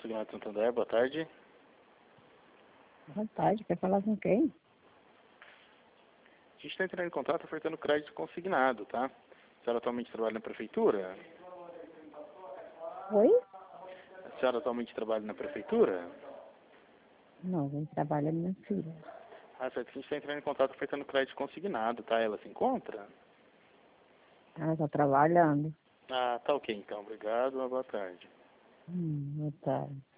Consignado Santander, boa tarde. Boa tarde, quer falar com quem? A gente está entrando em contato ofertando crédito consignado, tá? A senhora atualmente trabalha na prefeitura? Oi? A senhora atualmente trabalha na prefeitura? Não, quem trabalha é minha filha. Ah, certo. A gente está entrando em contato ofertando crédito consignado, tá? Ela se encontra? Ela está trabalhando. Ah, tá ok então. Obrigado, uma boa tarde. Boa tarde.